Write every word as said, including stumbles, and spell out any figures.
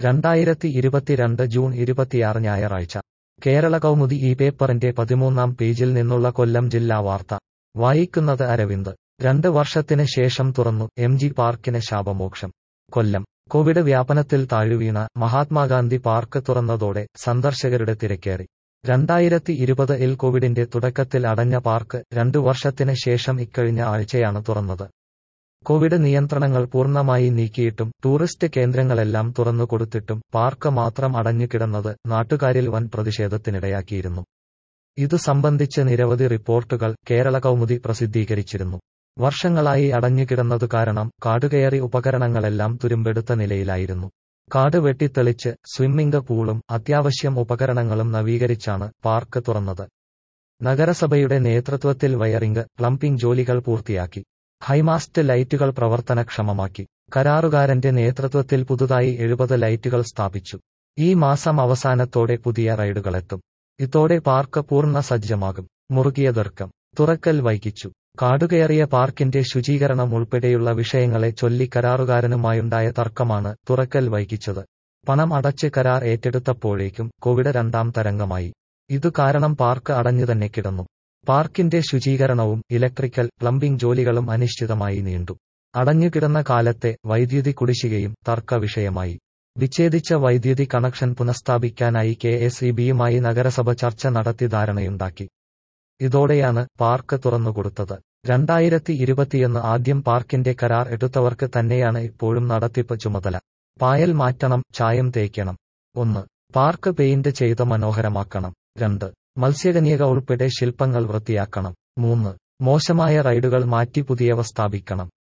രണ്ടായിരത്തി ഇരുപത്തിരണ്ട് ജൂൺ ഇരുപത്തിയാറ് ഞായറാഴ്ച കേരള കൗമുദി ഈ പേപ്പറിന്റെ പതിമൂന്നാം പേജിൽ നിന്നുള്ള കൊല്ലം ജില്ലാ വാർത്ത വായിക്കുന്നത് അരവിന്ദ്. രണ്ട് വർഷത്തിന് ശേഷം തുറന്നു എം ജി പാർക്കിന് ശാപമോക്ഷം. കൊല്ലം. കോവിഡ് വ്യാപനത്തിൽ താഴുവീണ മഹാത്മാഗാന്ധി പാർക്ക് തുറന്നതോടെ സന്ദർശകരുടെ തിരക്കേറി. രണ്ടായിരത്തി ഇരുപത് ഇൽ കോവിഡിന്റെ തുടക്കത്തിൽ അടഞ്ഞ പാർക്ക് രണ്ടു വർഷത്തിന് ശേഷം ഇക്കഴിഞ്ഞ ആഴ്ചയാണ് തുറന്നത്. കോവിഡ് നിയന്ത്രണങ്ങൾ പൂർണ്ണമായി നീക്കിയിട്ടും ടൂറിസ്റ്റ് കേന്ദ്രങ്ങളെല്ലാം തുറന്നുകൊടുത്തിട്ടും പാർക്ക് മാത്രം അടഞ്ഞുകിടന്നത് നാട്ടുകാരിൽ വൻ പ്രതിഷേധത്തിനിടയാക്കിയിരുന്നു. ഇതു സംബന്ധിച്ച് നിരവധി റിപ്പോർട്ടുകൾ കേരള കൗമുദി പ്രസിദ്ധീകരിച്ചിരുന്നു. വർഷങ്ങളായി അടഞ്ഞുകിടന്നതു കാരണം കാടുകയറി ഉപകരണങ്ങളെല്ലാം തുരുമ്പെടുത്ത നിലയിലായിരുന്നു. കാട് വെട്ടിത്തെളിച്ച് സ്വിമ്മിംഗ് പൂളും അത്യാവശ്യം ഉപകരണങ്ങളും നവീകരിച്ചാണ് പാർക്ക് തുറന്നത്. നഗരസഭയുടെ നേതൃത്വത്തിൽ വയറിംഗ്, പ്ലംബിംഗ് ജോലികൾ പൂർത്തിയാക്കി. ഹൈമാസ്റ്റ് ലൈറ്റുകൾ പ്രവർത്തനക്ഷമമാക്കി. കരാറുകാരന്റെ നേതൃത്വത്തിൽ പുതുതായി എഴുപത് ലൈറ്റുകൾ സ്ഥാപിച്ചു. ഈ മാസം അവസാനത്തോടെ പുതിയ റൈഡുകളെത്തും. ഇതോടെ പാർക്ക് പൂർണ്ണ സജ്ജമാകും. മുറുകിയ തർക്കം. തുറക്കൽ വൈകിച്ചു. കാടുകയറിയ പാർക്കിന്റെ ശുചീകരണം ഉൾപ്പെടെയുള്ള വിഷയങ്ങളെ ചൊല്ലി കരാറുകാരനുമായുണ്ടായ തർക്കമാണ് തുറക്കൽ വൈകിച്ചത്. പണം അടച്ച് കരാർ ഏറ്റെടുത്തപ്പോഴേക്കും കോവിഡ് രണ്ടാം തരംഗമായി. ഇതു കാരണം പാർക്ക് അടഞ്ഞുതന്നെ കിടന്നു. പാർക്കിന്റെ ശുചീകരണവും ഇലക്ട്രിക്കൽ, പ്ലംബിംഗ് ജോലികളും അനിശ്ചിതമായി നീണ്ടു. അടഞ്ഞുകിടന്ന കാലത്തെ വൈദ്യുതി കുടിശ്ശികയും തർക്ക വിഷയമായി. വിച്ഛേദിച്ച വൈദ്യുതി കണക്ഷൻ പുനഃസ്ഥാപിക്കാനായി കെ എസ് ഇ ബിയുമായി നഗരസഭ ചർച്ച നടത്തി ധാരണയുണ്ടാക്കി. ഇതോടെയാണ് പാർക്ക് തുറന്നുകൊടുത്തത്. രണ്ടായിരത്തി ഇരുപത്തിയൊന്ന് ആദ്യം പാർക്കിന്റെ കരാർ എടുത്തവർക്ക് തന്നെയാണ് ഇപ്പോഴും നടത്തിപ്പ് ചുമതല. പായൽ മാറ്റണം, ചായം തേക്കണം. ഒന്ന്. പാർക്ക് പെയിന്റ് ചെയ്ത് മനോഹരമാക്കണം. രണ്ട്. മത്സ്യകന്യക ഉൾപ്പെടെ ശില്പങ്ങൾ വൃത്തിയാക്കണം. മൂന്ന്. മോശമായ റൈഡുകൾ മാറ്റി പുതിയവ സ്ഥാപിക്കണം.